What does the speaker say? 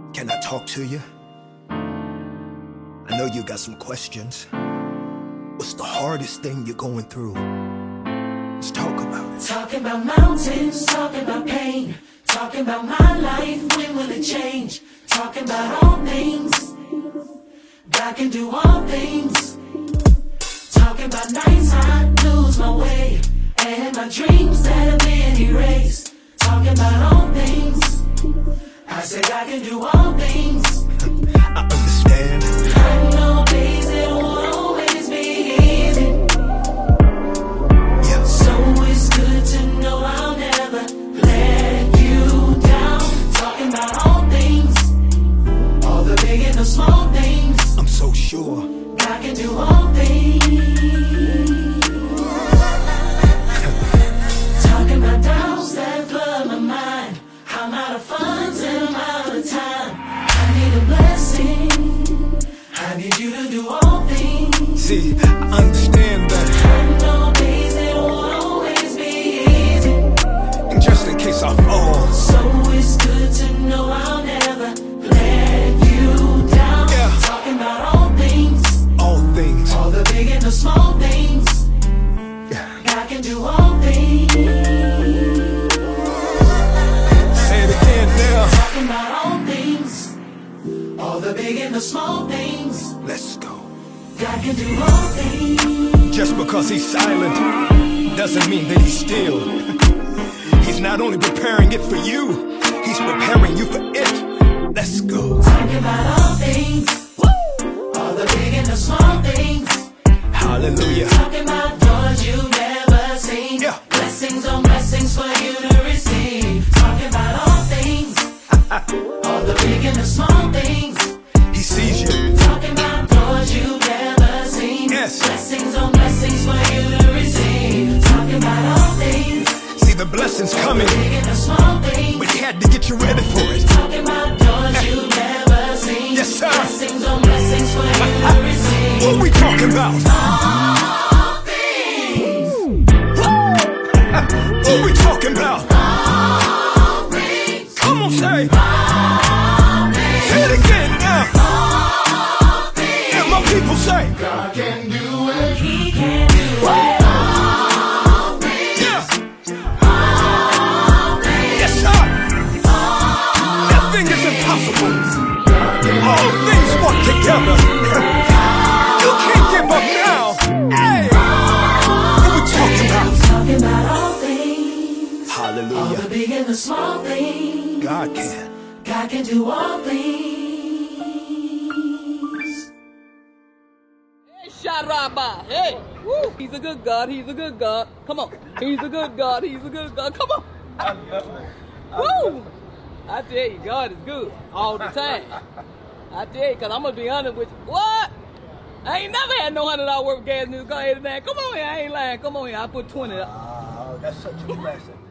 Can I talk to you? I know you got some questions. What's the hardest thing you're going through? Let's talk about it. Talking about mountains, talking about pain. Talking about my life, when will it change? Talking about all things, God can do all things. Talking about nights I lose my way, and my dreams that have been erased. Talking about all things, I said God can do all things. I understand. I know days it won't always be easy. Yeah. So it's good to know I'll never let you down. Talking about all things, all the big and the small things. I'm so sure God can do all things. Talking about doubts that flood my mind. I'm out of funds and I'm out of time. I need a blessing. I need you to do all things. See, I understand that. I know days it won't always be easy. And just in case I fall, So it's good to know I'll never let you down. Yeah. Talking about all things, all things. all the big and the small things. Yeah. God can do all things. Say it again now. Talking about all things, all the big and the small things. Let's go. God can do all things. Just because he's silent doesn't mean that he's still. He's not only preparing it for you, he's preparing you for it. Let's go. Talking about all things, all the big and the small things. Hallelujah. Talking about doors you've never seen. Yeah. Blessings on blessings for you to receive. Talking about all things, all the big and the small things. He sees you. Talking about doors you've never seen. Yes. Blessings on blessings for you to receive. Talking about all things, See the blessings coming, big and the small things. but he had to get you ready for it. Talking about doors you've never seen. Yes, sir. Blessings on blessings for you to receive. What we talking about? All things, What we talking about? all things, Come on, say. all things, Say it again now. all things. And my people say. God can do it. He can do it. All things, Yeah. all things, Yes, sir. Nothing is impossible. All things work together. You can't give up now. Hey. What we talking about? talking about all things, all the Hallelujah. big and the small things. God can. God can do all things. Hey, Sharaba, hey, woo. He's a good God, he's a good God. Come on, he's a good God, he's a good God. Come on. Woo! I tell you, God is good all the time. I tell you, because I'm going to be honest with you. What? I ain't never had no $100 worth of gas in this car. Come on here, I ain't lying. Come on here, I put 20 up. That's such a blessing.